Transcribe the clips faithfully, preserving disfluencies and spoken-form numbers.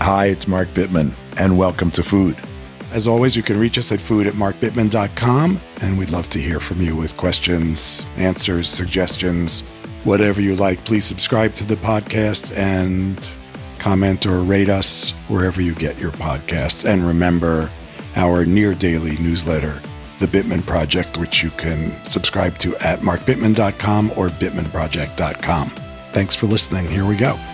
Hi, it's Mark Bittman, and welcome to Food. As always, you can reach us at food at mark bittman dot com, and we'd love to hear from you with questions, answers, suggestions, whatever you like. Please subscribe to the podcast and comment or rate us wherever you get your podcasts. And remember our near-daily newsletter, The Bittman Project, which you can subscribe to at mark bittman dot com or bittman project dot com. Thanks for listening. Here we go.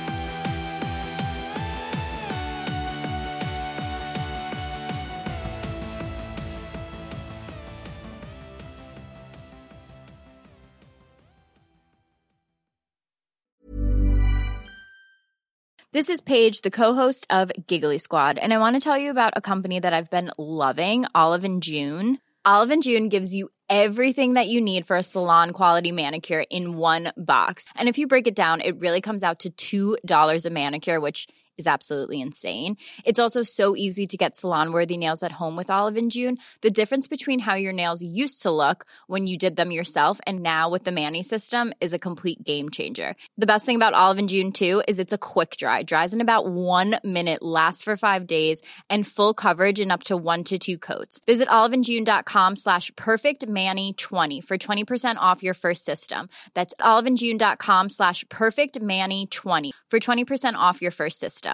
This is Paige, the co-host of Giggly Squad, and I want to tell you about a company that I've been loving, Olive and June. Olive and June gives you everything that you need for a salon-quality manicure in one box. And if you break it down, it really comes out to two dollars a manicure, which is absolutely insane. It's also so easy to get salon-worthy nails at home with Olive and June. The difference between how your nails used to look when you did them yourself and now with the Mani system is a complete game changer. The best thing about Olive and June, too, is it's a quick dry. Dries in about one minute, lasts for five days, and full coverage in up to one to two coats. Visit oliveandjune.com slash perfectmani20 for twenty percent off your first system. That's oliveandjune.com slash perfectmani20 for twenty percent off your first system.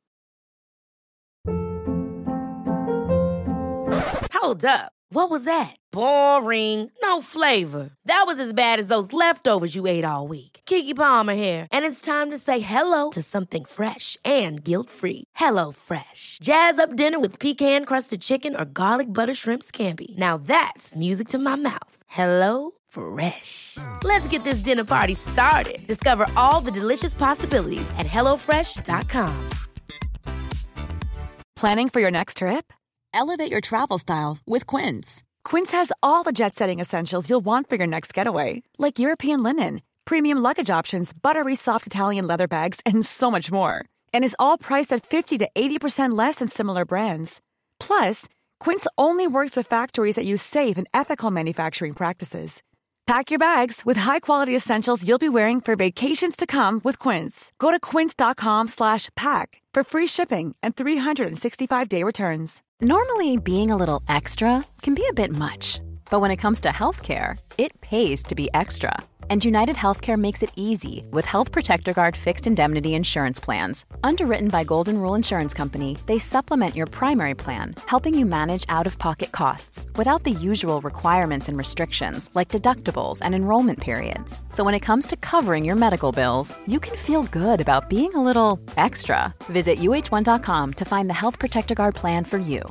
Hold up. What was that? Boring. No flavor. That was as bad as those leftovers you ate all week. Keke Palmer here, and it's time to say hello to something fresh and guilt-free. Hello Fresh. Jazz up dinner with pecan-crusted chicken or garlic butter shrimp scampi. Now that's music to my mouth. Hello Fresh. Let's get this dinner party started. Discover all the delicious possibilities at hello fresh dot com. Planning for your next trip? Elevate your travel style with Quince. Quince has all the jet-setting essentials you'll want for your next getaway, like European linen, premium luggage options, buttery soft Italian leather bags, and so much more. And is all priced at fifty to eighty percent less than similar brands. Plus, Quince only works with factories that use safe and ethical manufacturing practices. Pack your bags with high-quality essentials you'll be wearing for vacations to come with Quince. Go to quince.com slash pack for free shipping and three sixty-five day returns. Normally, being a little extra can be a bit much, but when it comes to healthcare, it pays to be extra. And United Healthcare makes it easy with Health Protector Guard fixed indemnity insurance plans. Underwritten by Golden Rule Insurance Company, they supplement your primary plan, helping you manage out-of-pocket costs without the usual requirements and restrictions like deductibles and enrollment periods. So when it comes to covering your medical bills, you can feel good about being a little extra. Visit U H one dot com to find the Health Protector Guard plan for you.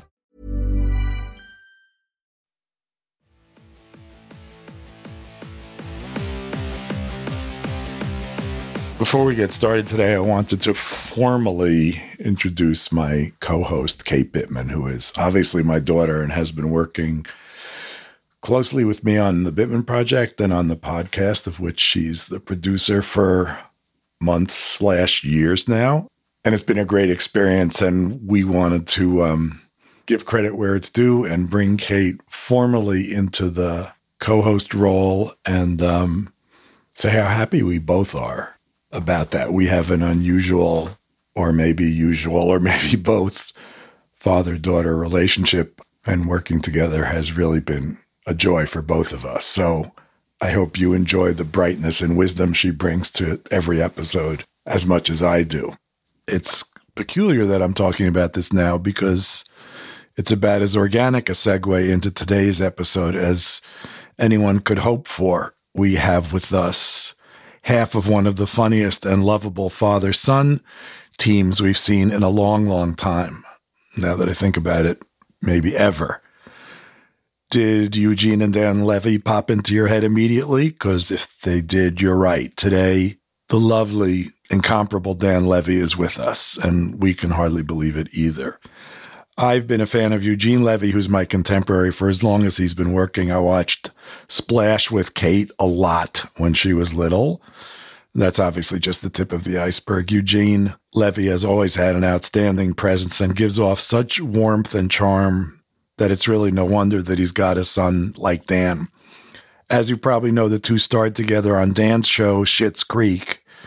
Before we get started today, I wanted to formally introduce my co-host, Kate Bittman, who is obviously my daughter and has been working closely with me on the Bittman Project and on the podcast, of which she's the producer for months slash years now. And it's been a great experience, and we wanted to um, give credit where it's due and bring Kate formally into the co-host role and um, say how happy we both are about that. We have an unusual, or maybe usual, or maybe both, father-daughter relationship, and working together has really been a joy for both of us. So I hope you enjoy the brightness and wisdom she brings to every episode as much as I do. It's peculiar that I'm talking about this now because it's about as organic a segue into today's episode as anyone could hope for. We have with us half of one of the funniest and lovable father-son teams we've seen in a long, long time. Now that I think about it, maybe ever. Did Eugene and Dan Levy pop into your head immediately? Because if they did, you're right. Today, the lovely, incomparable Dan Levy is with us, and we can hardly believe it either. I've been a fan of Eugene Levy, who's my contemporary, for as long as he's been working. I watched Splash with Kate a lot when she was little. That's obviously just the tip of the iceberg. Eugene Levy has always had an outstanding presence and gives off such warmth and charm that it's really no wonder that he's got a son like Dan. As you probably know, the two starred together on Dan's show, Schitt's Creek,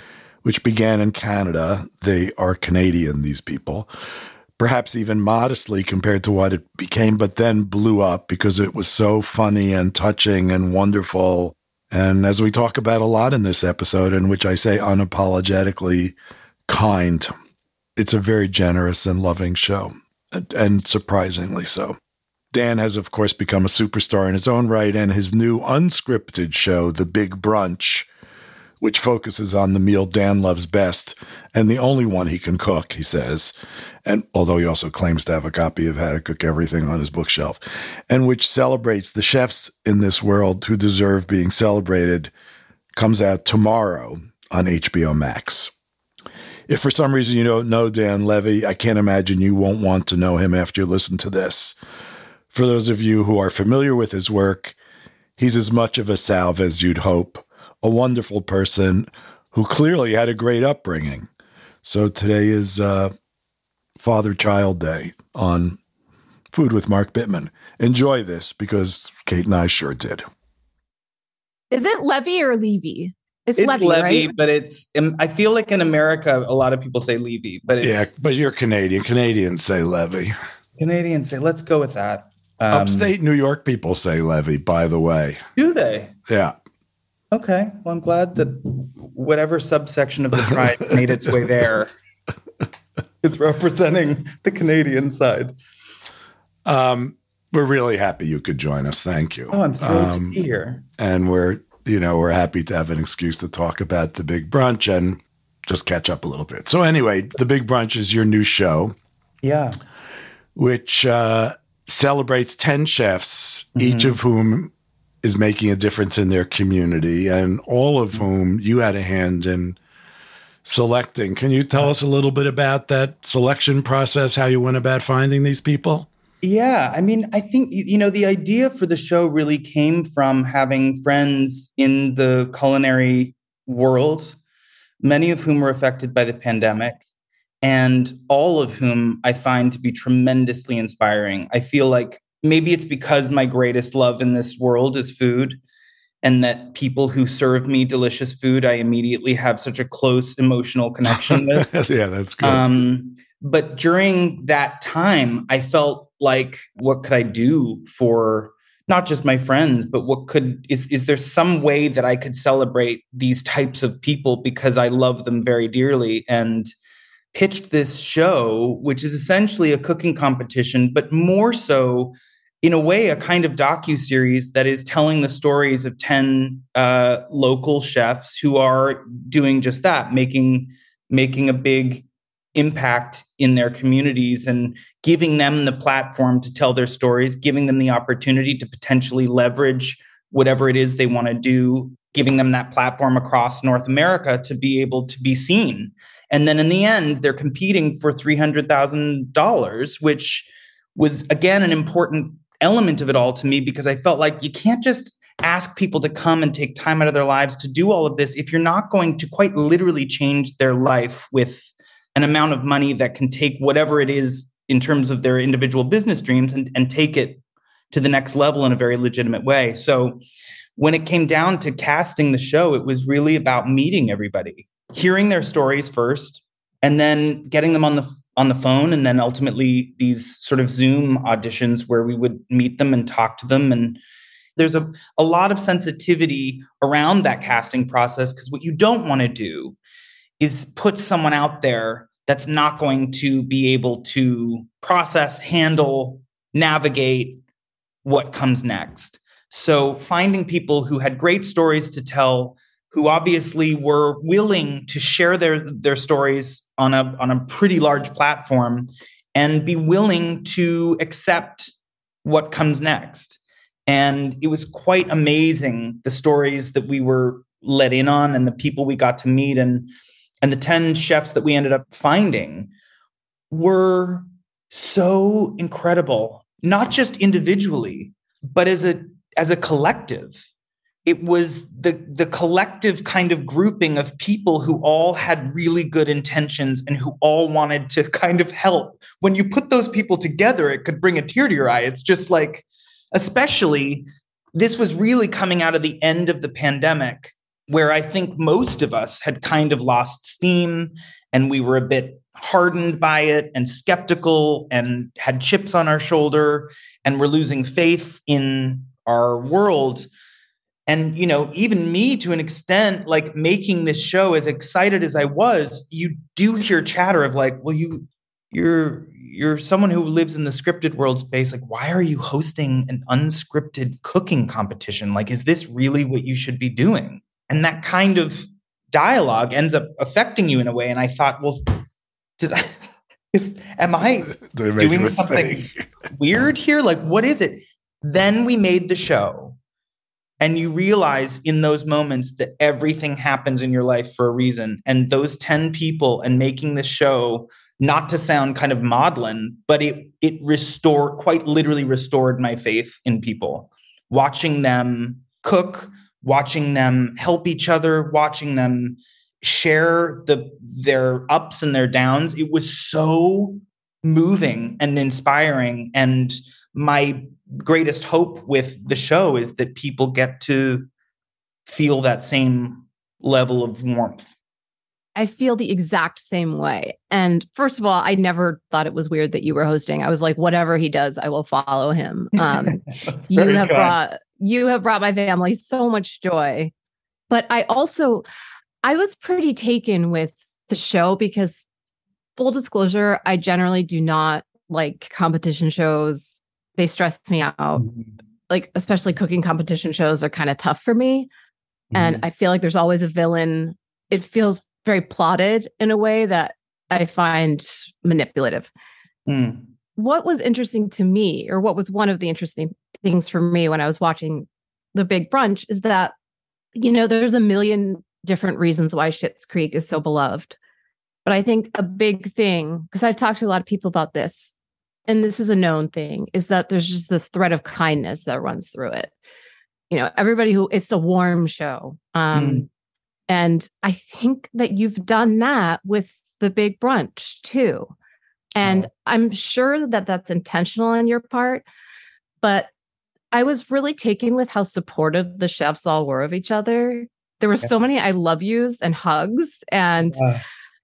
which began in Canada. They are Canadian, these people, perhaps even modestly compared to what it became, but then blew up because it was so funny and touching and wonderful. And as we talk about a lot in this episode, in which I say unapologetically kind, it's a very generous and loving show, and, and surprisingly so. Dan has, of course, become a superstar in his own right, and his new unscripted show, The Big Brunch, which focuses on the meal Dan loves best and the only one he can cook, he says, and although he also claims to have a copy of How to Cook Everything on his bookshelf, and which celebrates the chefs in this world who deserve being celebrated, comes out tomorrow on H B O Max. If for some reason you don't know Dan Levy, I can't imagine you won't want to know him after you listen to this. For those of you who are familiar with his work, he's as much of a salve as you'd hope, a wonderful person who clearly had a great upbringing. So today is uh, Father-Child Day on Food with Mark Bittman. Enjoy this, because Kate and I sure did. Is it Levy or Levy? It's, it's Levy, Levy, right? but it's, I feel like in America, a lot of people say Levy, but it's. Yeah, but you're Canadian. Canadians say Levy. Canadians say, let's go with that. Um, Upstate New York people say Levy, by the way. Do they? Yeah. Okay. Well, I'm glad that whatever subsection of the tribe made its way there is representing the Canadian side. Um, we're really happy you could join us. Thank you. Oh, I'm thrilled um, to be here. And we're, you know, we're happy to have an excuse to talk about The Big Brunch and just catch up a little bit. So anyway, The Big Brunch is your new show. Yeah. Which uh, celebrates ten chefs, mm-hmm. each of whom is making a difference in their community, and all of whom you had a hand in selecting. Can you tell us a little bit about that selection process, how you went about finding these people? Yeah, I mean, I think, you know, the idea for the show really came from having friends in the culinary world, many of whom were affected by the pandemic, and all of whom I find to be tremendously inspiring. I feel like maybe it's because my greatest love in this world is food, and that people who serve me delicious food, I immediately have such a close emotional connection with. Yeah, that's good. Um, but during that time, I felt like, what could I do for not just my friends, but what could, is, is there some way that I could celebrate these types of people because I love them very dearly? And pitched this show, which is essentially a cooking competition, but more so, in a way, a kind of docuseries that is telling the stories of ten uh, local chefs who are doing just that, making making a big impact in their communities and giving them the platform to tell their stories, giving them the opportunity to potentially leverage whatever it is they want to do, giving them that platform across North America to be able to be seen. And then in the end, they're competing for three hundred thousand dollars, which was, again, an important element of it all to me, because I felt like you can't just ask people to come and take time out of their lives to do all of this if you're not going to quite literally change their life with an amount of money that can take whatever it is in terms of their individual business dreams and, and take it to the next level in a very legitimate way. So when it came down to casting the show, it was really about meeting everybody, hearing their stories first, and then getting them on the on the phone, and then ultimately these sort of Zoom auditions where we would meet them and talk to them. And there's a, a lot of sensitivity around that casting process, because what you don't want to do is put someone out there that's not going to be able to process, handle, navigate what comes next. So finding people who had great stories to tell, who obviously were willing to share their, their stories on a, on a pretty large platform and be willing to accept what comes next. And it was quite amazing, the stories that we were let in on and the people we got to meet. And, and the ten chefs that we ended up finding were so incredible, not just individually, but as a, as a collective. It was the, the collective kind of grouping of people who all had really good intentions and who all wanted to kind of help. When you put those people together, it could bring a tear to your eye. It's just like, especially, this was really coming out of the end of the pandemic. where I think most of us had kind of lost steam and we were a bit hardened by it and skeptical and had chips on our shoulder and were losing faith in our world. And, you know, even me to an extent, like making this show, as excited as I was, you do hear chatter of like, well, you, you're, you're someone who lives in the scripted world space. Like, why are you hosting an unscripted cooking competition? Like, is this really what you should be doing? And that kind of dialogue ends up affecting you in a way. And I thought, well, did I, is, am I doing something weird here? Like, what is it? Then we made the show. And you realize in those moments that everything happens in your life for a reason. And those ten people and making this show, not to sound kind of maudlin, but it it restored, quite literally restored my faith in people. Watching them cook, watching them help each other, watching them share the their ups and their downs. It was so moving and inspiring. And my greatest hope with the show is that people get to feel that same level of warmth. I feel the exact same way. And first of all, I never thought it was weird that you were hosting. I was like, whatever he does, I will follow him. Um, you have good. brought you have brought my family so much joy. But I also, I was pretty taken with the show because, full disclosure, I generally do not like competition shows. They stress me out. Mm-hmm. Like, especially cooking competition shows are kind of tough for me. Mm-hmm. And I feel like there's always a villain. It feels very plotted in a way that I find manipulative. Mm. What was interesting to me, or what was one of the interesting things for me when I was watching The Big Brunch, is that, you know, there's a million different reasons why Schitt's Creek is so beloved. But I think a big thing, because I've talked to a lot of people about this, and this is a known thing, is that there's just this thread of kindness that runs through it. You know, everybody who, it's a warm show. Um, mm. And I think that you've done that with The Big Brunch too. And oh. I'm sure that that's intentional on your part, but I was really taken with how supportive the chefs all were of each other. There were so many I love yous and hugs, and yeah.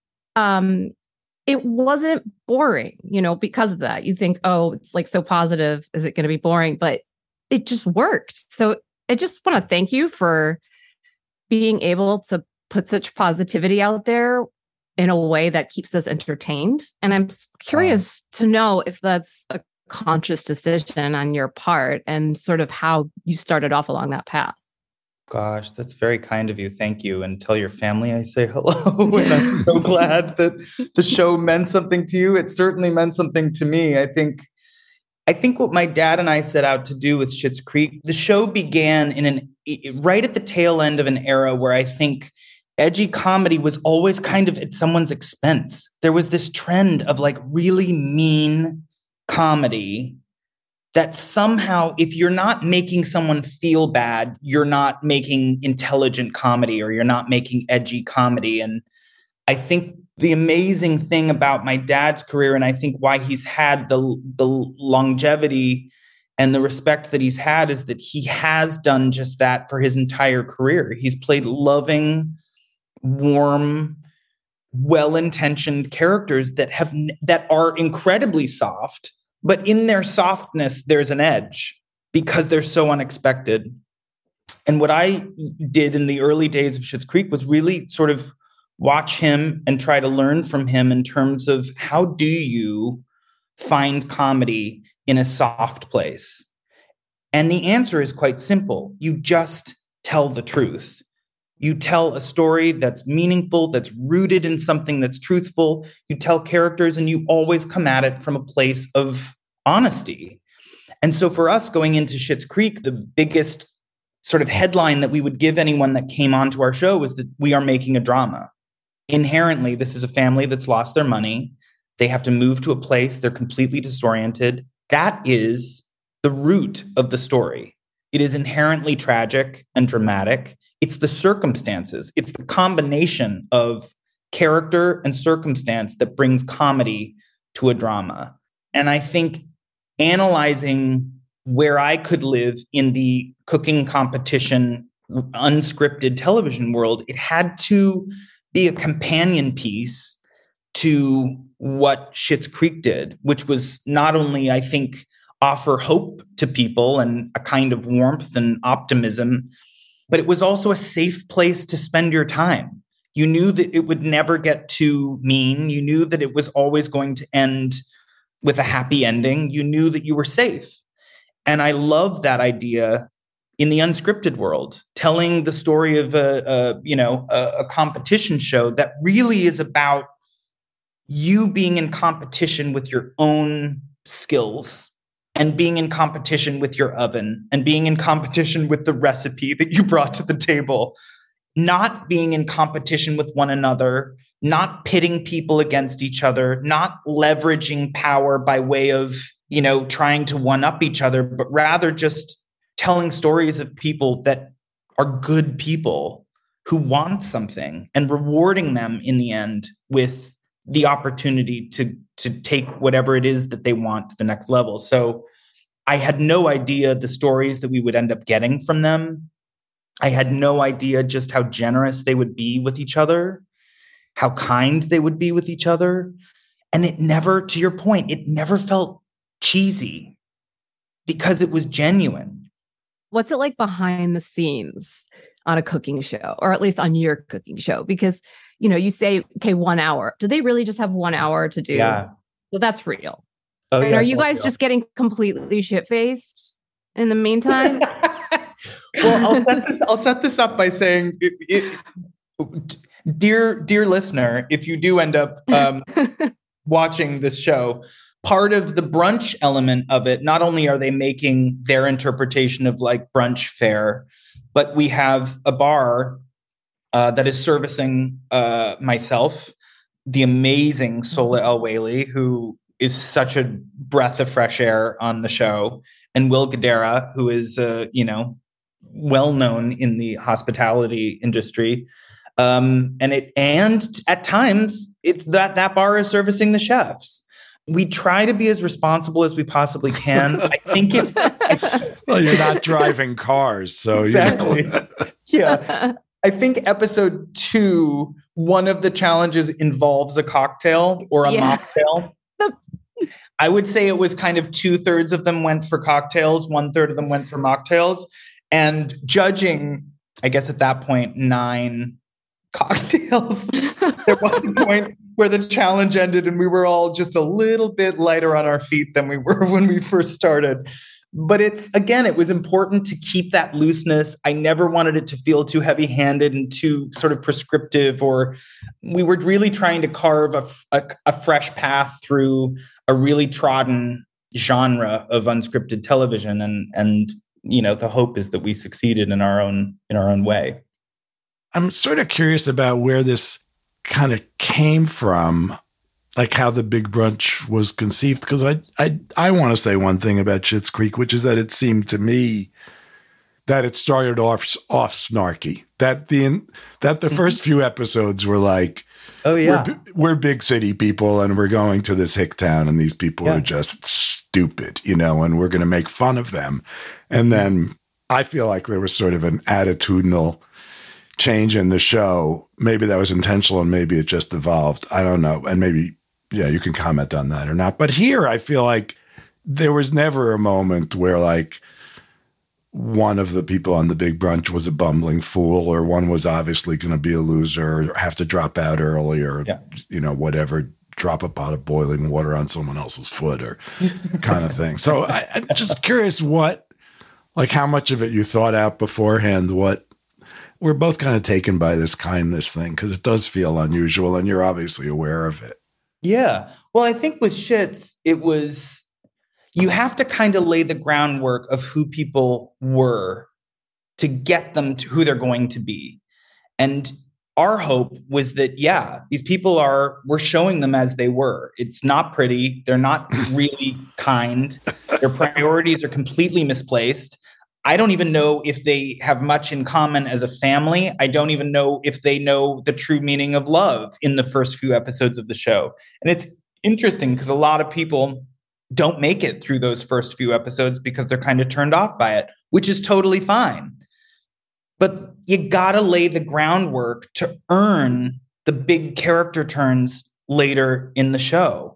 um, it wasn't boring, you know, because of that. You think, oh, it's like so positive. Is it going to be boring? But it just worked. So I just want to thank you for being able to put such positivity out there in a way that keeps us entertained. And I'm curious wow. to know if that's a conscious decision on your part and sort of how you started off along that path. Gosh, that's very kind of you. Thank you. And tell your family I say hello. And I'm so glad that the show meant something to you. It certainly meant something to me. I think I think what my dad and I set out to do with Schitt's Creek, the show began in an right at the tail end of an era where I think edgy comedy was always kind of at someone's expense. There was this trend of like really mean comedy that somehow, if you're not making someone feel bad, you're not making intelligent comedy or you're not making edgy comedy. And I think the amazing thing about my dad's career, and I think why he's had the, the longevity and the respect that he's had, is that he has done just that for his entire career. He's played loving, warm, well-intentioned characters that have that are incredibly soft, but in their softness, there's an edge because they're so unexpected. And what I did in the early days of Schitt's Creek was really sort of watch him and try to learn from him in terms of how do you find comedy in a soft place? And the answer is quite simple. You just tell the truth. You tell a story that's meaningful, that's rooted in something that's truthful. You tell characters and you always come at it from a place of honesty. And so for us going into Schitt's Creek, the biggest sort of headline that we would give anyone that came onto our show was that we are making a drama. Inherently, this is a family that's lost their money. They have to move to a place. They're completely disoriented. That is the root of the story. It is inherently tragic and dramatic. It's the circumstances. It's the combination of character and circumstance that brings comedy to a drama. And I think analyzing where I could live in the cooking competition unscripted television world, it had to be a companion piece to what Schitt's Creek did, which was not only, I think, offer hope to people and a kind of warmth and optimism, but it was also a safe place to spend your time. You knew that it would never get too mean. You knew that it was always going to end with a happy ending. You knew that you were safe. And I love that idea in the unscripted world, telling the story of a, a you know, a, a competition show that really is about you being in competition with your own skills and being in competition with your oven and being in competition with the recipe that you brought to the table, not being in competition with one another, not pitting people against each other, not leveraging power by way of, you know, trying to one up each other, but rather just telling stories of people that are good people who want something and rewarding them in the end with the opportunity to, to take whatever it is that they want to the next level. So I had no idea the stories that we would end up getting from them. I had no idea just how generous they would be with each other, how kind they would be with each other. And it never, to your point, it never felt cheesy because it was genuine. What's it like behind the scenes on a cooking show, or at least on your cooking show? Because, you know, you say, okay, one hour. Do they really just have one hour to do? Yeah. Well, that's real. Oh, and yeah, are you that's guys real. just getting completely shit-faced in the meantime? Well, I'll set this, I'll set this up by saying, it, it, dear, dear listener, if you do end up um, watching this show, part of the brunch element of it, not only are they making their interpretation of like brunch fare, but we have a bar uh, that is servicing uh, myself, the amazing Sola El Whaley, who is such a breath of fresh air on the show, and Will Guidara, who is, uh, you know, well known in the hospitality industry. Um, and it, and at times, it's that that bar is servicing the chefs. We try to be as responsible as we possibly can. I think it's well, you're not driving cars, so exactly. You know. Yeah. I think episode two, one of the challenges involves a cocktail or a Yeah. mocktail. I would say it was kind of two thirds of them went for cocktails, one third of them went for mocktails. And judging, I guess at that point, nine cocktails, there was a point where the challenge ended and we were all just a little bit lighter on our feet than we were when we first started. But it's, again, it was important to keep that looseness. I never wanted it to feel too heavy-handed and too sort of prescriptive, or we were really trying to carve a, a, a fresh path through a really trodden genre of unscripted television. And, and, you know, the hope is that we succeeded in our own, in our own way. I'm sort of curious about where this kind of came from, like how the Big Brunch was conceived. Because I I, I want to say one thing about Schitt's Creek, which is that it seemed to me that it started off off snarky. That the that the first few episodes were like, oh yeah, we're, we're big city people and we're going to this hick town and these people yeah. are just stupid, you know, and we're going to make fun of them. And then I feel like there was sort of an attitudinal change in the show. Maybe that was intentional and maybe it just evolved. I don't know. And maybe, yeah, you can comment on that or not. But here I feel like there was never a moment where like one of the people on the Big Brunch was a bumbling fool, or one was obviously going to be a loser or have to drop out early, or, yeah. you know, whatever, drop a pot of boiling water on someone else's foot or kind of thing. So I, I'm just curious what, like how much of it you thought out beforehand. What, we're both kind of taken by this kindness thing because it does feel unusual and you're obviously aware of it. Yeah. Well, I think with Schitt's, it was, you have to kind of lay the groundwork of who people were to get them to who they're going to be. And our hope was that, yeah, these people are, we're showing them as they were. It's not pretty. They're not really kind. Their priorities are completely misplaced. I don't even know if they have much in common as a family. I don't even know if they know the true meaning of love in the first few episodes of the show. And it's interesting because a lot of people don't make it through those first few episodes because they're kind of turned off by it, which is totally fine. but you gotta lay the groundwork to earn the big character turns later in the show.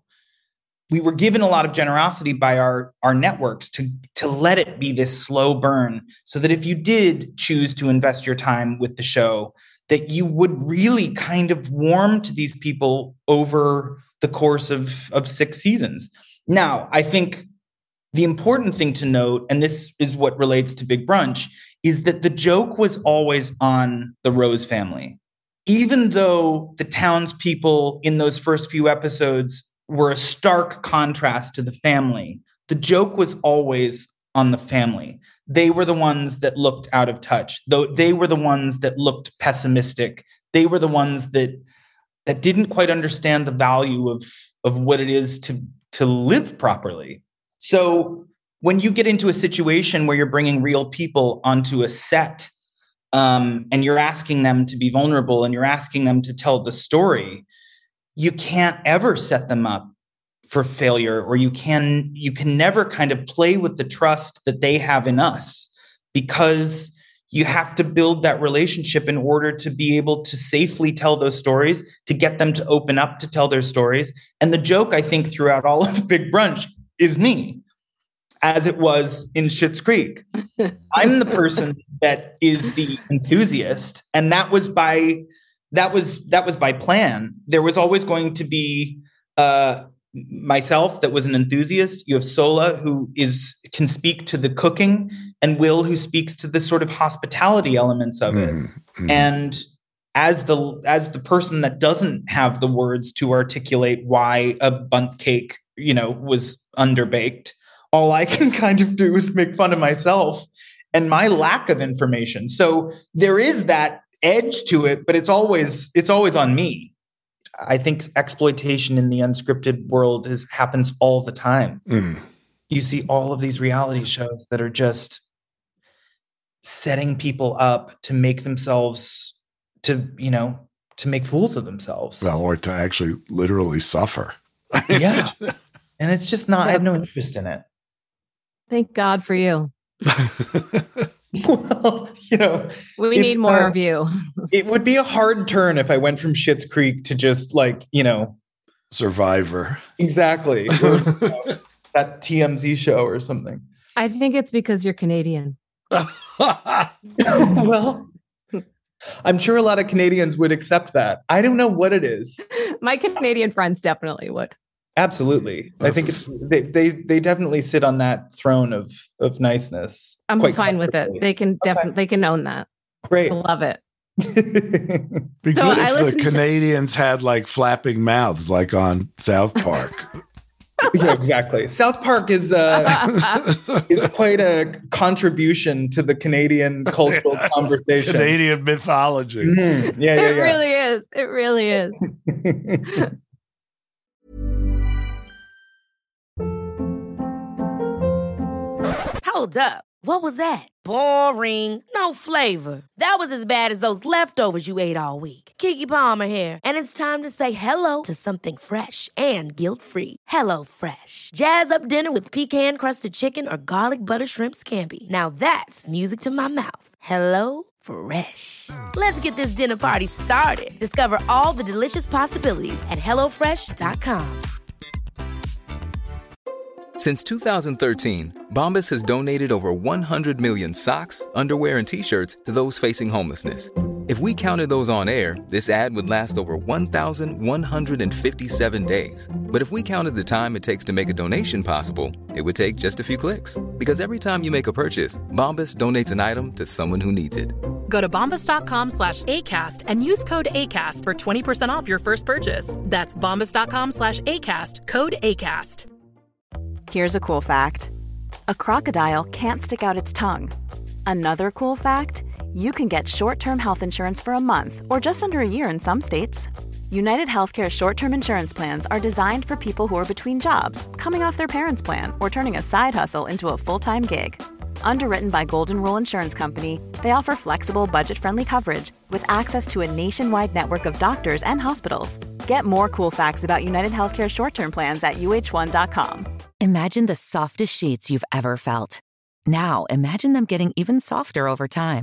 We were given a lot of generosity by our, our networks to, to let it be this slow burn, so that if you did choose to invest your time with the show, that you would really kind of warm to these people over the course of, of six seasons. Now, I think the important thing to note, and this is what relates to Big Brunch, is that the joke was always on the Rose family. Even though the townspeople in those first few episodes were a stark contrast to the family, the joke was always on the family. They were the ones that looked out of touch. Though they were the ones that looked pessimistic. They were the ones that that didn't quite understand the value of, of what it is to, to live properly. So when you get into a situation where you're bringing real people onto a set, um, and you're asking them to be vulnerable and you're asking them to tell the story, you can't ever set them up for failure, or you can you can never kind of play with the trust that they have in us, because you have to build that relationship in order to be able to safely tell those stories, to get them to open up to tell their stories. And the joke, I think, throughout all of Big Brunch is me, as it was in Schitt's Creek. I'm the person that is the enthusiast, and that was by that was that was by plan. There was always going to be uh, myself that was an enthusiast. You have Sola, who is can speak to the cooking, and Will, who speaks to the sort of hospitality elements of it. Mm-hmm. And as the as the person that doesn't have the words to articulate why a bundt cake, you know, was underbaked, all I can kind of do is make fun of myself and my lack of information. So there is that edge to it, but it's always it's always on me. I think exploitation in the unscripted world is happens all the time. Mm. You see all of these reality shows that are just setting people up to make themselves, to, you know, to make fools of themselves. Well, or to actually literally suffer. Yeah. And it's just not, I have no interest in it. Thank God for you. Well, you know, we need more uh, of you. It would be a hard turn if I went from Schitt's Creek to just like, you know, Survivor. Exactly. Or, you know, that T M Z show or something. I think it's because you're Canadian. Well, I'm sure a lot of Canadians would accept that. I don't know what it is. My Canadian friends definitely would. Absolutely. I think it's they, they they definitely sit on that throne of of niceness. I'm fine with it. They can definitely okay. they can own that. Great. I love it. Be so good if the Canadians to- had like flapping mouths like on South Park. Yeah, exactly. South Park is uh, is quite a contribution to the Canadian cultural conversation. Canadian mythology. Mm-hmm. Yeah, yeah, it yeah. really is. It really is. Hold up. What was that? Boring. No flavor. That was as bad as those leftovers you ate all week. Keke Palmer here. And it's time to say hello to something fresh and guilt-free. Hello Fresh. Jazz up dinner with pecan-crusted chicken or garlic butter shrimp scampi. Now that's music to my mouth. Hello Fresh. Let's get this dinner party started. Discover all the delicious possibilities at hello fresh dot com. Since two thousand thirteen, Bombas has donated over one hundred million socks, underwear, and T-shirts to those facing homelessness. If we counted those on air, this ad would last over one thousand one hundred fifty-seven days. But if we counted the time it takes to make a donation possible, it would take just a few clicks. Because every time you make a purchase, Bombas donates an item to someone who needs it. Go to bombas.com slash ACAST and use code ACAST for twenty percent off your first purchase. That's bombas.com slash ACAST, code ACAST. Here's a cool fact. A crocodile can't stick out its tongue. Another cool fact, you can get short-term health insurance for a month or just under a year in some states. United Healthcare short-term insurance plans are designed for people who are between jobs, coming off their parents' plan, or turning a side hustle into a full-time gig. Underwritten by Golden Rule Insurance Company, they offer flexible, budget-friendly coverage with access to a nationwide network of doctors and hospitals. Get more cool facts about United Healthcare short-term plans at U H one dot com. Imagine the softest sheets you've ever felt. Now, imagine them getting even softer over time.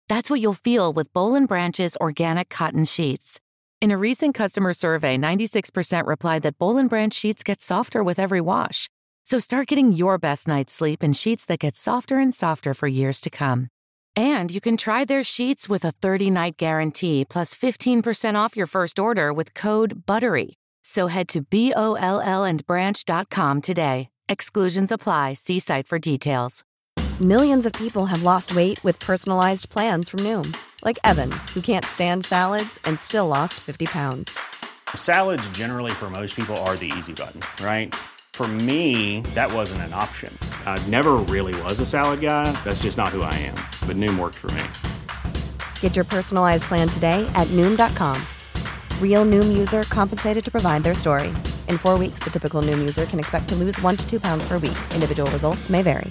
That's what you'll feel with Boll and Branch's organic cotton sheets. In a recent customer survey, ninety-six percent replied that Boll and Branch sheets get softer with every wash. So start getting your best night's sleep in sheets that get softer and softer for years to come. And you can try their sheets with a thirty-night guarantee plus fifteen percent off your first order with code BUTTERY. So head to B O L L and branch dot com today. Exclusions apply. See site for details. Millions of people have lost weight with personalized plans from Noom. Like Evan, who can't stand salads and still lost fifty pounds. Salads generally for most people are the easy button, right? For me, that wasn't an option. I never really was a salad guy. That's just not who I am. But Noom worked for me. Get your personalized plan today at Noom dot com. Real Noom user compensated to provide their story. In four weeks, the typical Noom user can expect to lose one to two pounds per week. Individual results may vary.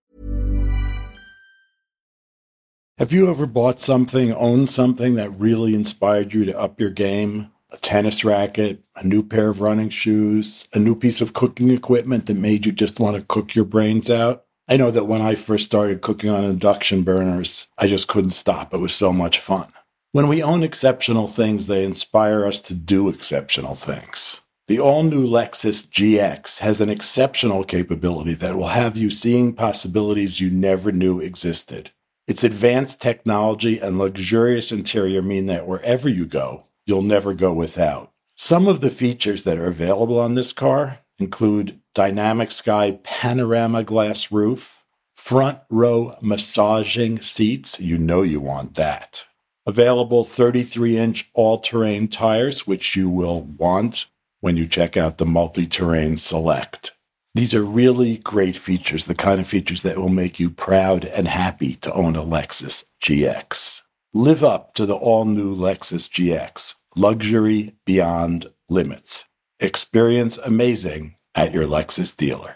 Have you ever bought something, owned something that really inspired you to up your game? A tennis racket, a new pair of running shoes, a new piece of cooking equipment that made you just want to cook your brains out? I know that when I first started cooking on induction burners, I just couldn't stop. It was so much fun. When we own exceptional things, they inspire us to do exceptional things. The all-new Lexus G X has an exceptional capability that will have you seeing possibilities you never knew existed. Its advanced technology and luxurious interior mean that wherever you go, you'll never go without. Some of the features that are available on this car include dynamic sky panorama glass roof, front row massaging seats, you know you want that. Available thirty-three inch all-terrain tires, which you will want when you check out the Multi-Terrain Select. These are really great features, the kind of features that will make you proud and happy to own a Lexus G X. Live up to the all-new Lexus G X. Luxury beyond limits. Experience amazing at your Lexus dealer.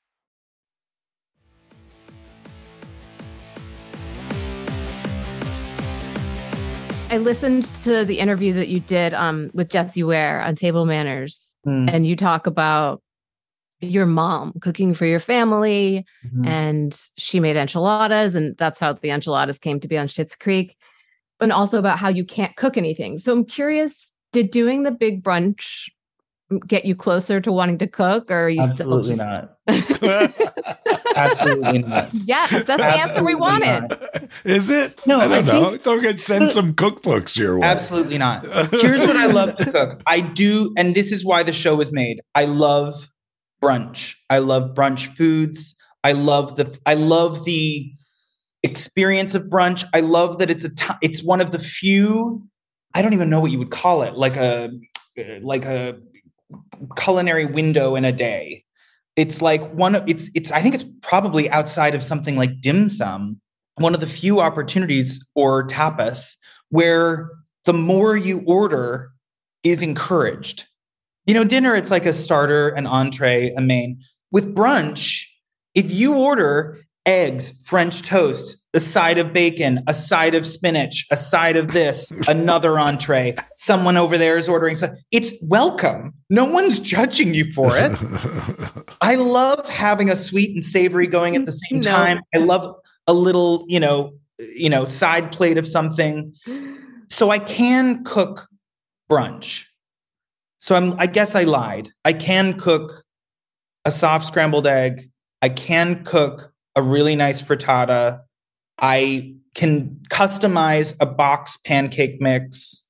I listened to the interview that you did um, with Jessie Ware on Table Manners, mm. and you talk about your mom cooking for your family, mm-hmm. and she made enchiladas, and that's how the enchiladas came to be on Schitt's Creek, and also about how you can't cook anything. So I'm curious, did doing the big brunch get you closer to wanting to cook, or are you Absolutely still just... not. Absolutely not. Yes, that's the Absolutely answer we wanted. Not. Is it? No, I don't I know. think... Don't get send some cookbooks your way. Absolutely not. Here's what I love to cook. I do, and this is why the show was made. I love brunch. I love brunch foods. I love the I love the experience of brunch. I love that it's a t- it's one of the few, I don't even know what you would call it, like a like a culinary window in a day. It's like one of it's it's I think it's probably outside of something like dim sum, one of the few opportunities, or tapas, where the more you order is encouraged. You know, dinner, it's like a starter, an entree, a main. With brunch, if you order eggs, French toast, a side of bacon, a side of spinach, a side of this, another entree, someone over there is ordering, so it's welcome. No one's judging you for it. I love having a sweet and savory going at the same no. time. I love a little, you know, you know, side plate of something. So I can cook brunch. So I'm, I guess I lied. I can cook a soft scrambled egg. I can cook a really nice frittata. I can customize a box pancake mix.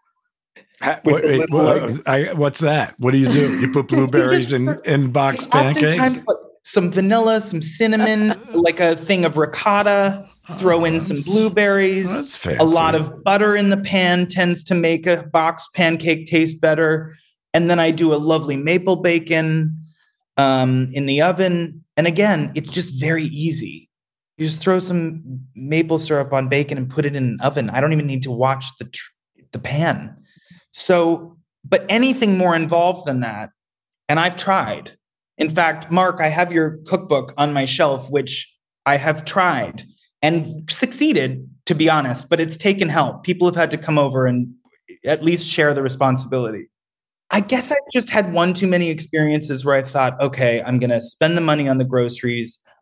What, wait, what, I, what's that? What do you do? You put blueberries in, in box pancakes? Oftentimes, like, some vanilla, some cinnamon, like a thing of ricotta. Throw oh, in some blueberries. That's fancy. A lot of butter in the pan tends to make a box pancake taste better. And then I do a lovely maple bacon um, in the oven. And again, it's just very easy. You just throw some maple syrup on bacon and put it in an oven. I don't even need to watch the tr- the pan. So, but anything more involved than that, and I've tried. In fact, Mark, I have your cookbook on my shelf, which I have tried and succeeded, to be honest, but it's taken help. People have had to come over and at least share the responsibility. I guess I've just had one too many experiences where I thought, okay, I'm going to spend the money on the groceries.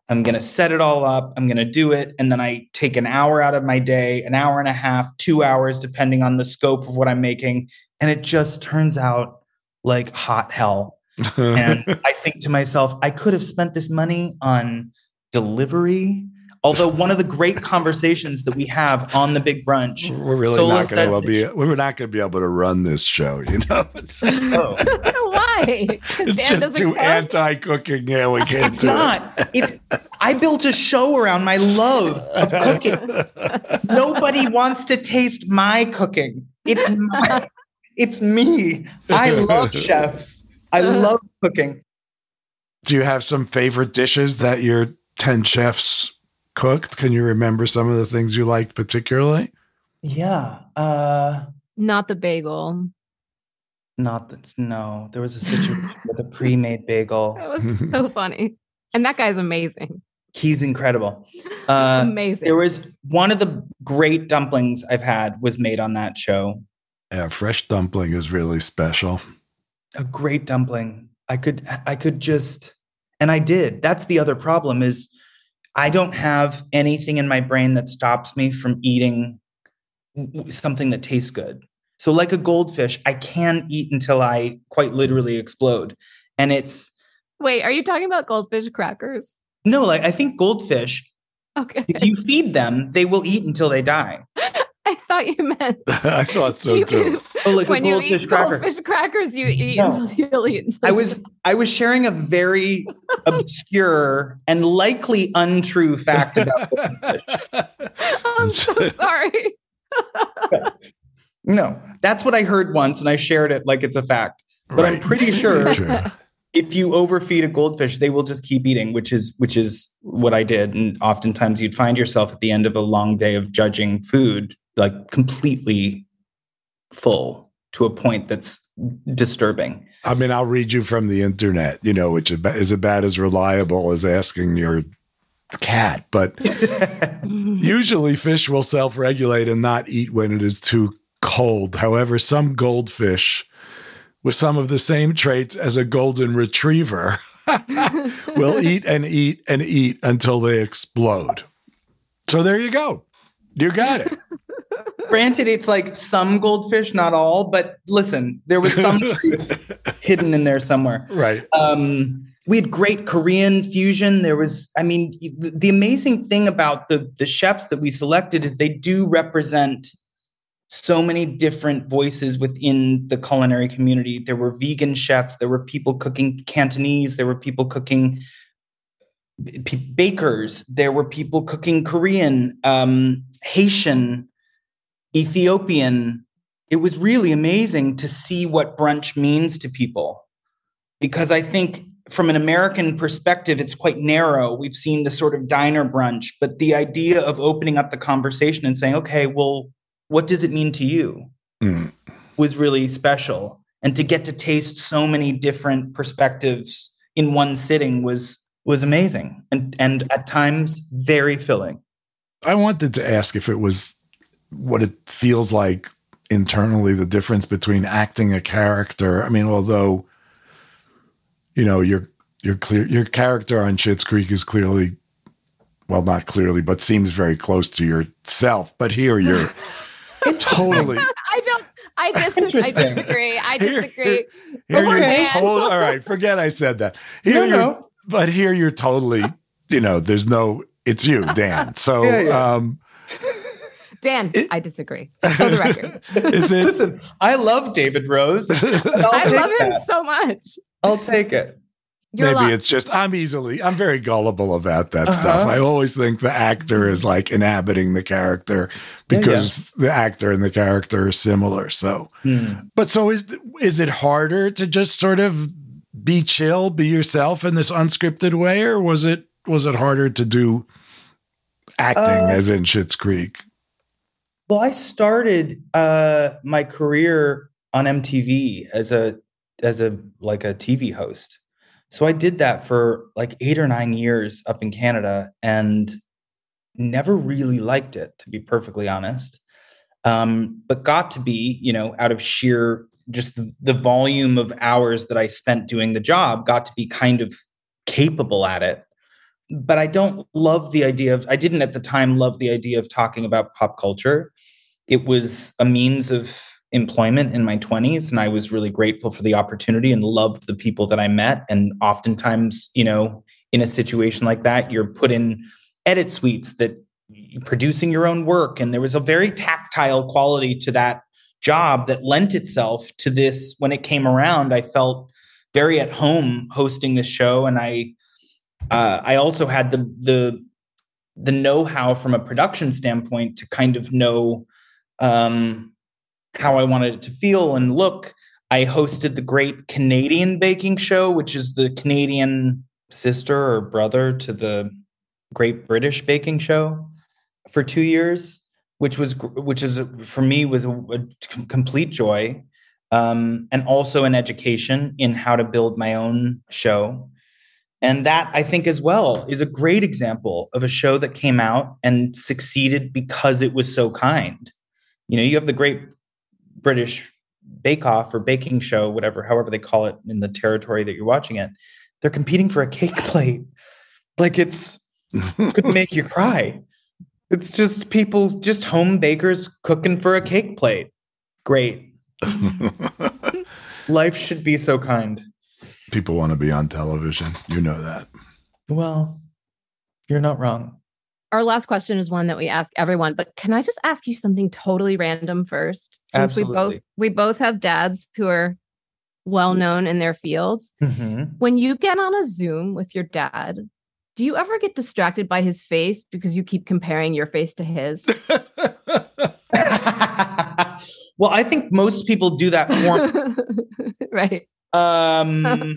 I'm going to set it all up. I'm going to do it. And then I take an hour out of my day, an hour and a half, two hours, depending on the scope of what I'm making. And it just turns out like hot hell. And I think to myself, I could have spent this money on delivery. Although one of the great conversations that we have on the Big Brunch, we're really Sola not going to says- be we're not going to be able to run this show. You know, it's, Oh. Why? it's Dan just doesn't too cook? anti-cooking. Yeah, we can't It's do not. It's I built a show around my love of cooking. Nobody wants to taste my cooking. It's my, it's me. I love chefs. I love cooking. it. Do you have some favorite dishes that your ten chefs cooked? Can you remember some of the things you liked particularly? Yeah. Uh Not the bagel. not that no. There was a situation with a pre-made bagel. That was so funny. And that guy's amazing. He's incredible. Uh Amazing. There was one of the great dumplings I've had was made on that show. Yeah, fresh dumpling is really special. A great dumpling. I could I could just and I did. That's the other problem is I don't have anything in my brain that stops me from eating something that tastes good. So like a goldfish, I can eat until I quite literally explode. And it's Wait, are you talking about goldfish crackers? no, like I think goldfish, Okay. if you feed them, they will eat until they die. I thought you meant I thought so you- too. Oh, like when a you goldfish eat cracker. goldfish crackers, you eat No. until you'll eat until I was I was sharing a very obscure and likely untrue fact about goldfish. I'm so sorry. No, that's what I heard once, and I shared it like it's a fact. But I'm Right. pretty sure True. if you overfeed a goldfish, they will just keep eating, which is which is what I did. And oftentimes you'd find yourself at the end of a long day of judging food, like completely full to a point that's disturbing. I mean, I'll read you from the internet, you know, which is about as reliable as asking your cat. But usually fish will self-regulate and not eat when it is too cold. However, some goldfish with some of the same traits as a golden retriever will eat and eat and eat until they explode. So there you go. You got it. Granted, it's like some goldfish, not all, but listen, there was some truth hidden in there somewhere. Right. Um, we had great Korean fusion. There was, I mean, the, the amazing thing about the, the chefs that we selected is they do represent so many different voices within the culinary community. There were vegan chefs. There were people cooking Cantonese. There were people cooking b- bakers. There were people cooking Korean, um, Haitian, Ethiopian. It was really amazing to see what brunch means to people, because I think from an American perspective, it's quite narrow. We've seen the sort of diner brunch, but the idea of opening up the conversation and saying, okay, well, what does it mean to you? Mm. Was really special. And to get to taste so many different perspectives in one sitting was was amazing. And and at times very filling. I wanted to ask if it was what it feels like internally, the difference between acting a character. I mean, although, you know, your your clear your character on Schitt's Creek is clearly, well, not clearly, but seems very close to yourself. But here you're totally. I don't. I, dis- I Interesting. disagree. I Here- disagree. Here you're Okay. total, all right, forget I said that. Here No, you're, no. But here you're totally, you know, there's no, it's you, Dan. So, Yeah, yeah. um, Dan, I disagree. For the record, is it, Listen, I love David Rose. I'll I take love him that. so much. I'll take it. You're maybe allowed- it's just, I'm easily, I'm very gullible about that Uh-huh. stuff. I always think the actor is like inhabiting the character Yeah, because the actor and the character are similar. So, Hmm. but so is, is it harder to just sort of be chill, be yourself in this unscripted way? Or was it, was it harder to do acting Uh, as in Schitt's Creek? Well, I started uh, my career on M T V as a as a like a T V host. So I did that for like eight or nine years up in Canada and never really liked it, to be perfectly honest. Um, but got to be, you know, out of sheer just the, the volume of hours that I spent doing the job, got to be kind of capable at it. but I don't love the idea of, I didn't at the time love the idea of talking about pop culture. It was a means of employment in my twenties. And I was really grateful for the opportunity and loved the people that I met. And oftentimes, you know, in a situation like that, you're put in edit suites that you're producing your own work. And there was a very tactile quality to that job that lent itself to this. When it came around, I felt very at home hosting this show. And I, uh, I also had the, the, the know-how from a production standpoint to kind of know, um, how I wanted it to feel and look. I hosted the Great Canadian Baking Show, which is the Canadian sister or brother to the Great British Baking Show, for two years, which was, which is for me was a, a complete joy, um, and also an education in how to build my own show. And that, I think, as well, is a great example of a show that came out and succeeded because it was so kind. You know, you have the Great British Bake Off or baking show, whatever, however they call it in the territory that you're watching it. They're competing for a cake plate. Like, it's could make you cry. It's just people, just home bakers cooking for a cake plate. Great. Life should be so kind. People want to be on television. You know that. Well, you're not wrong. Our last question is one that we ask everyone, but can I just ask you something totally random first? Since Absolutely. we both we both have dads who are well known in their fields. Mm-hmm. When you get on a Zoom with your dad, do you ever get distracted by his face because you keep comparing your face to his? Well, I think most people do that for right. Um,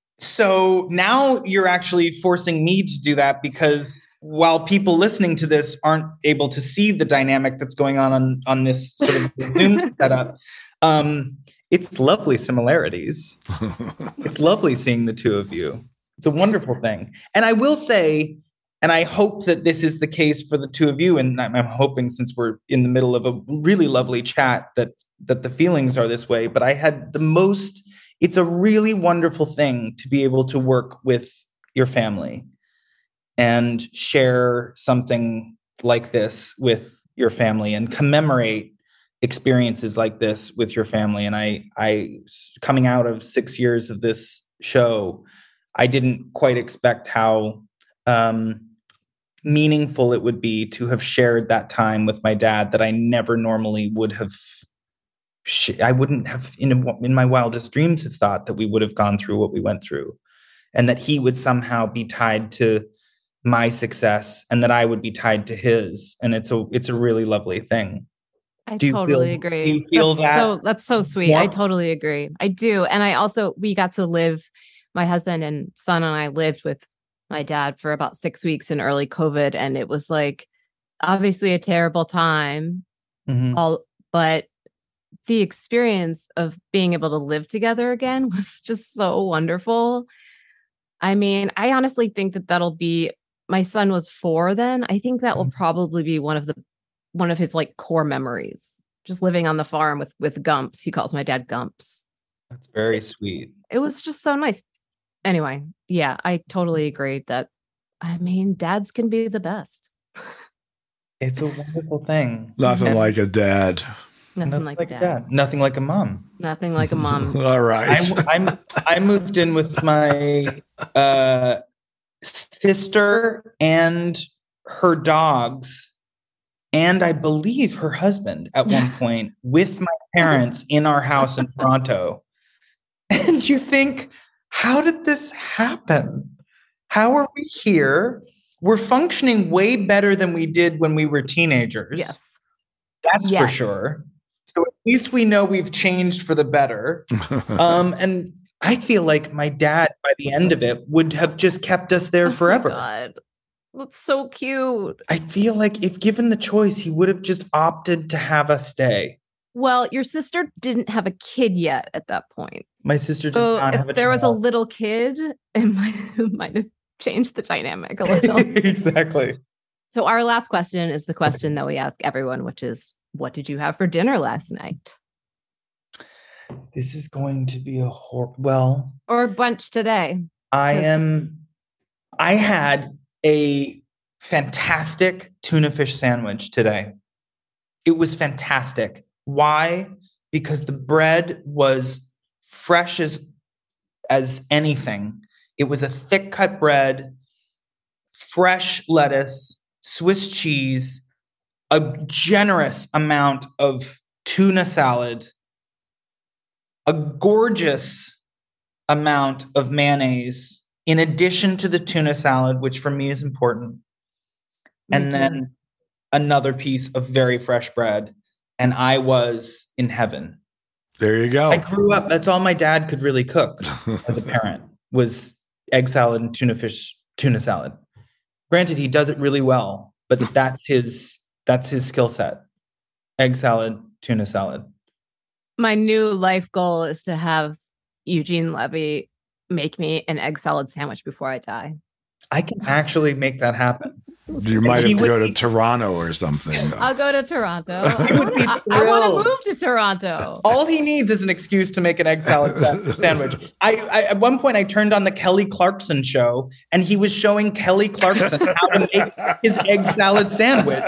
so now you're actually forcing me to do that, because while people listening to this aren't able to see the dynamic that's going on on, on this sort of Zoom setup, um, it's lovely similarities. It's lovely seeing the two of you. It's a wonderful thing. And I will say, and I hope that this is the case for the two of you, and I'm, I'm hoping, since we're in the middle of a really lovely chat, that that the feelings are this way, but I had the most, it's a really wonderful thing to be able to work with your family and share something like this with your family and commemorate experiences like this with your family. And I, I, coming out of six years of this show, I didn't quite expect how um, meaningful it would be to have shared that time with my dad that I never normally would have. Sh- I wouldn't have, in, in my wildest dreams, have thought that we would have gone through what we went through, and that he would somehow be tied to my success and that I would be tied to his. And it's a, it's a really lovely thing. I do totally feel, agree. Do you feel that's that? So, that's so sweet. More? I totally agree. I do. And I also, we got to live, my husband and son and I lived with my dad for about six weeks in early COVID. And it was like, obviously a terrible time, mm-hmm. all, but the experience of being able to live together again was just so wonderful. I mean, I honestly think that that'll be, my son was four then. I think that will probably be one of the, one of his like core memories, just living on the farm with, with Gumps. He calls my dad Gumps. That's very sweet. It was just so nice. Anyway, yeah, I totally agree that, I mean, dads can be the best. It's a wonderful thing. Nothing and like a dad. Nothing, nothing like, like dad. dad. Nothing like a mom. Nothing like a mom. All right. I, I'm, I moved in with my uh, sister and her dogs, and I believe her husband at one point, with my parents in our house in Toronto. And you think, how did this happen? How are we here? We're functioning way better than we did when we were teenagers. Yes. That's yes. for sure. So at least we know we've changed for the better. Um, and I feel like my dad, by the end of it, would have just kept us there forever. Oh my God. That's so cute. I feel like if given the choice, he would have just opted to have us stay. Well, your sister didn't have a kid yet at that point. My sister so did not if have a there child. was a little kid, it might, it might have changed the dynamic a little. Exactly. So our last question is the question that we ask everyone, which is, what did you have for dinner last night? This is going to be a hor- well, or brunch today. I am. I had a fantastic tuna fish sandwich today. It was fantastic. Why? Because the bread was fresh as, as anything. It was a thick cut bread, fresh lettuce, Swiss cheese, a generous amount of tuna salad, a gorgeous amount of mayonnaise, in addition to the tuna salad, which for me is important. And mm-hmm. then another piece of very fresh bread. And I was in heaven. There you go. I grew up. That's all my dad could really cook as a parent was egg salad and tuna fish, tuna salad. Granted, he does it really well, but that's his, that's his skill set. Egg salad, tuna salad. My new life goal is to have Eugene Levy make me an egg salad sandwich before I die. I can actually make that happen. You might have to go to be... Toronto or something. Though. I'll go to Toronto. I want to move to Toronto. All he needs is an excuse to make an egg salad sa- sandwich. I, I at one point I turned on the Kelly Clarkson show, and he was showing Kelly Clarkson how to make his egg salad sandwich.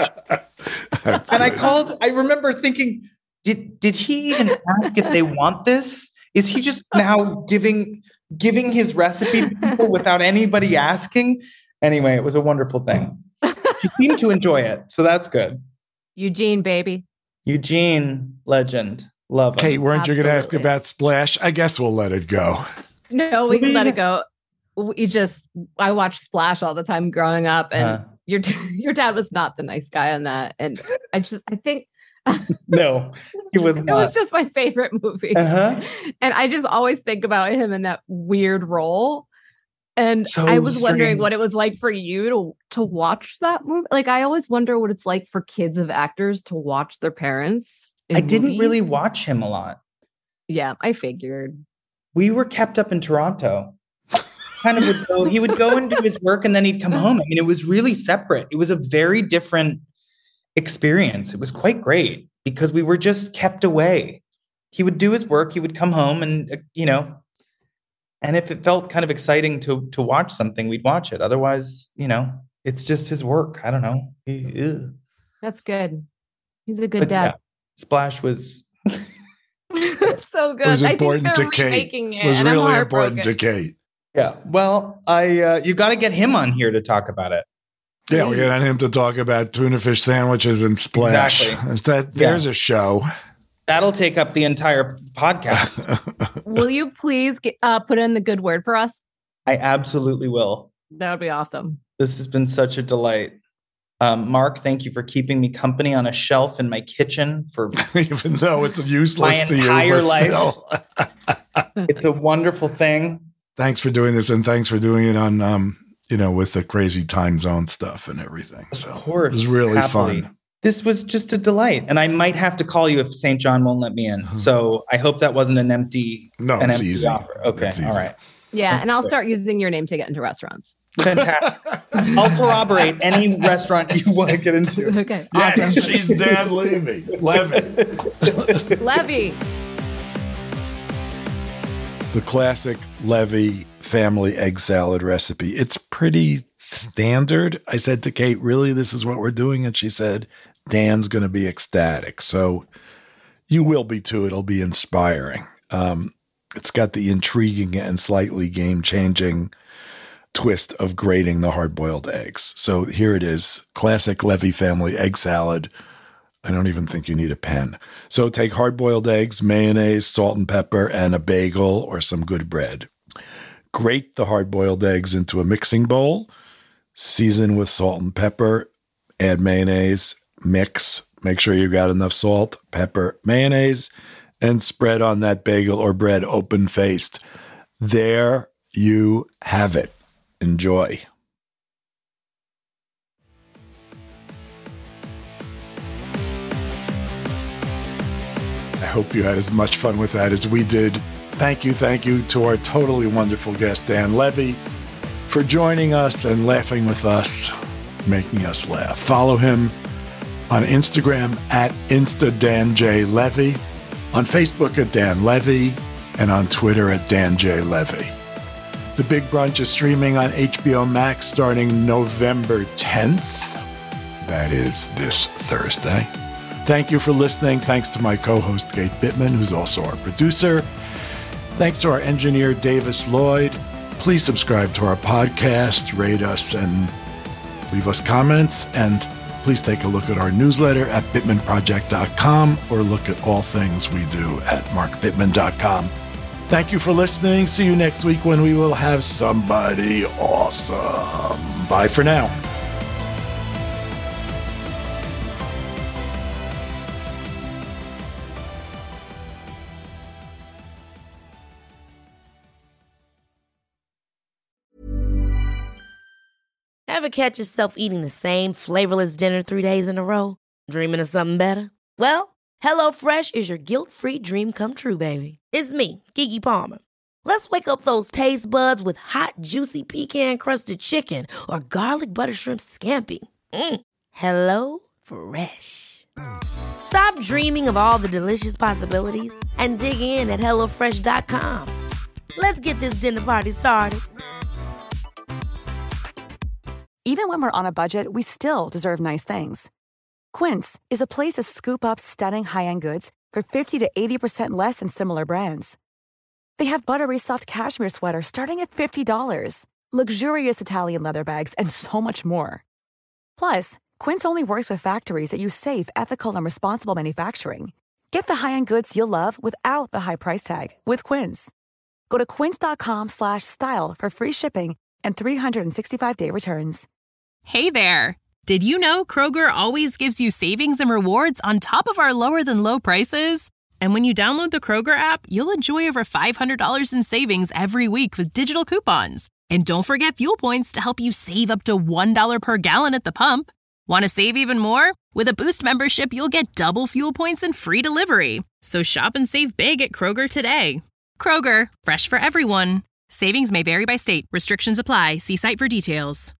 That's and great. I called. I remember thinking, did did he even ask if they want this? Is he just now giving giving his recipe to people without anybody asking? Anyway, it was a wonderful thing. He seemed to enjoy it, so that's good. Eugene, baby. Eugene, legend. Love him. Kate, weren't Absolutely. you going to ask about Splash? I guess we'll let it go. No, we can let it go. We just, I watched Splash all the time growing up, and uh, your your dad was not the nice guy on that. And I just, I think... No, he was not. It was just my favorite movie. Uh-huh. And I just always think about him in that weird role. And so I was strange. wondering what it was like for you to to watch that movie. Like, I always wonder what it's like for kids of actors to watch their parents. I didn't movies. really watch him a lot. Yeah, I figured. We were kept up in Toronto. Kind of would go, he would go and do his work, and then he'd come home. I mean, it was really separate. It was a very different experience. It was quite great because we were just kept away. He would do his work. He would come home, and uh, you know. And if it felt kind of exciting to to watch something, we'd watch it. Otherwise, you know, it's just his work. I don't know. Ew. That's good. He's a good but, dad. Yeah, Splash was so good. It was important to Kate. It, it was really important to Kate. Yeah. Well, I uh, you got to get him on here to talk about it. Yeah, we got him to talk about tuna fish sandwiches and Splash. Exactly. That there's yeah. a show. That'll take up the entire podcast. Will you please get, uh, put in the good word for us? I absolutely will. That would be awesome. This has been such a delight. Um, Mark, thank you for keeping me company on a shelf in my kitchen for even though it's useless my to entire you, life. It's a wonderful thing. Thanks for doing this, and thanks for doing it on, um, you know, with the crazy time zone stuff and everything. So of course, it was really happily. fun. This was just a delight, and I might have to call you if Saint John won't let me in. So I hope that wasn't an empty, no, an it's empty easy. offer. Okay, all right. Yeah, and I'll start using your name to get into restaurants. Fantastic. I'll corroborate any restaurant you want to get into. Okay. Yes, awesome. She's Dan Levy. Levy. Levy. The classic Levy family egg salad recipe. It's pretty standard. I said to Kate, really, this is what we're doing? And she said, Dan's going to be ecstatic. So you will be too. It'll be inspiring. Um, it's got the intriguing and slightly game-changing twist of grating the hard-boiled eggs. So here it is, classic Levy family egg salad. I don't even think you need a pen. So take hard-boiled eggs, mayonnaise, salt and pepper, and a bagel or some good bread. Grate the hard-boiled eggs into a mixing bowl. Season with salt and pepper, add mayonnaise, mix, make sure you got enough salt, pepper, mayonnaise, and spread on that bagel or bread open-faced. There you have it. Enjoy. I hope you had as much fun with that as we did. Thank you, thank you to our totally wonderful guest, Dan Levy, for joining us and laughing with us, making us laugh. Follow him on Instagram at InstaDanJLevy, on Facebook at Dan Levy, and on Twitter at Dan J. Levy. The Big Brunch is streaming on H B O Max starting November tenth. That is this Thursday. Thank you for listening. Thanks to my co-host, Kate Bittman, who's also our producer. Thanks to our engineer, Davis Lloyd. Please subscribe to our podcast, rate us, and leave us comments. And please take a look at our newsletter at bittman project dot com or look at all things we do at mark bittman dot com. Thank you for listening. See you next week when we will have somebody awesome. Bye for now. Ever catch yourself eating the same flavorless dinner three days in a row? Dreaming of something better? Well, HelloFresh is your guilt-free dream come true, baby. It's me, Keke Palmer. Let's wake up those taste buds with hot, juicy pecan-crusted chicken or garlic butter shrimp scampi. Mm. Hello Fresh. Stop dreaming of all the delicious possibilities and dig in at hello fresh dot com. Let's get this dinner party started. Even when we're on a budget, we still deserve nice things. Quince is a place to scoop up stunning high-end goods for fifty to eighty percent less than similar brands. They have buttery soft cashmere sweaters starting at fifty dollars, luxurious Italian leather bags, and so much more. Plus, Quince only works with factories that use safe, ethical, and responsible manufacturing. Get the high-end goods you'll love without the high price tag with Quince. Go to quince dot com slash style for free shipping and three sixty-five day returns. Hey there! Did you know Kroger always gives you savings and rewards on top of our lower-than-low prices? And when you download the Kroger app, you'll enjoy over five hundred dollars in savings every week with digital coupons. And don't forget fuel points to help you save up to one dollar per gallon at the pump. Want to save even more? With a Boost membership, you'll get double fuel points and free delivery. So shop and save big at Kroger today. Kroger, fresh for everyone. Savings may vary by state. Restrictions apply. See site for details.